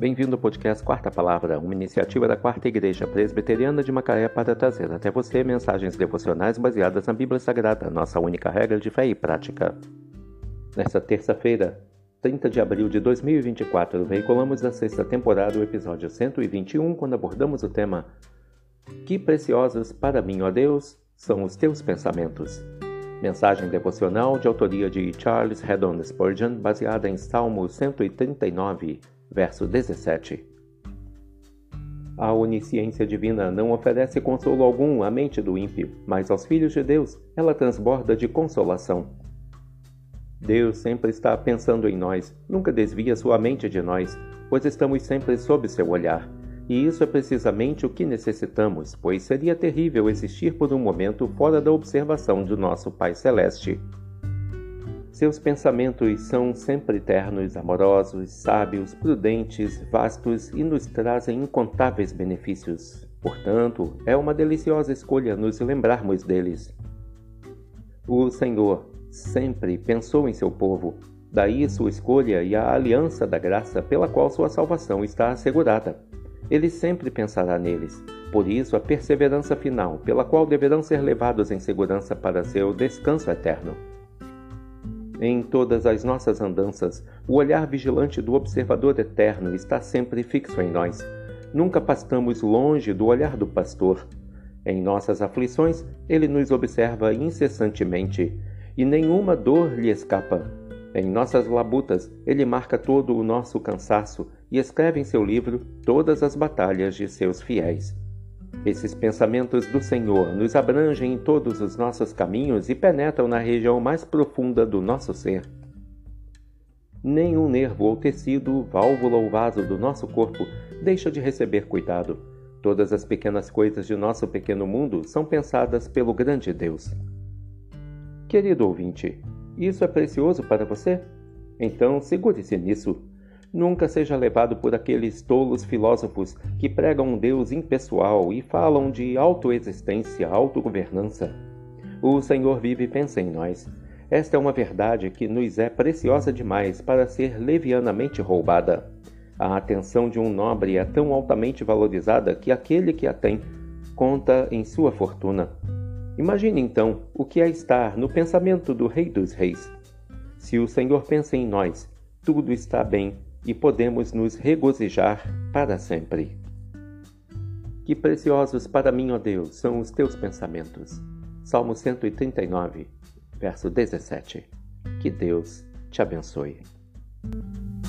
Bem-vindo ao podcast Quarta Palavra, uma iniciativa da Quarta Igreja Presbiteriana de Macaé para trazer até você mensagens devocionais baseadas na Bíblia Sagrada, nossa única regra de fé e prática. Nesta terça-feira, 30 de abril de 2024, veiculamos da sexta temporada o episódio 121, quando abordamos o tema Que preciosos para mim, ó Deus, são os teus pensamentos. Mensagem devocional de autoria de Charles Haddon Spurgeon, baseada em Salmo 139, verso 17. A onisciência divina não oferece consolo algum à mente do ímpio, mas aos filhos de Deus ela transborda de consolação. Deus sempre está pensando em nós, nunca desvia sua mente de nós, pois estamos sempre sob seu olhar. E isso é precisamente o que necessitamos, pois seria terrível existir por um momento fora da observação do nosso Pai Celeste. Seus pensamentos são sempre ternos, amorosos, sábios, prudentes, vastos e nos trazem incontáveis benefícios. Portanto, é uma deliciosa escolha nos lembrarmos deles. O Senhor sempre pensou em seu povo, daí sua escolha e a aliança da graça pela qual sua salvação está assegurada. Ele sempre pensará neles, por isso a perseverança final, pela qual deverão ser levados em segurança para seu descanso eterno. Em todas as nossas andanças, o olhar vigilante do observador eterno está sempre fixo em nós. Nunca passamos longe do olhar do pastor. Em nossas aflições, ele nos observa incessantemente, e nenhuma dor lhe escapa. Em nossas labutas, ele marca todo o nosso cansaço e escreve em seu livro todas as batalhas de seus fiéis. Esses pensamentos do Senhor nos abrangem em todos os nossos caminhos e penetram na região mais profunda do nosso ser. Nenhum nervo ou tecido, válvula ou vaso do nosso corpo deixa de receber cuidado. Todas as pequenas coisas de nosso pequeno mundo são pensadas pelo grande Deus. Querido ouvinte, isso é precioso para você? Então segure-se nisso. Nunca seja levado por aqueles tolos filósofos que pregam um Deus impessoal e falam de autoexistência, autogovernança. O Senhor vive e pensa em nós. Esta é uma verdade que nos é preciosa demais para ser levianamente roubada. A atenção de um nobre é tão altamente valorizada que aquele que a tem conta em sua fortuna. Imagine então o que é estar no pensamento do Rei dos Reis. Se o Senhor pensa em nós, tudo está bem e podemos nos regozijar para sempre. Que preciosos para mim, ó Deus, são os teus pensamentos. Salmo 139, verso 17. Que Deus te abençoe.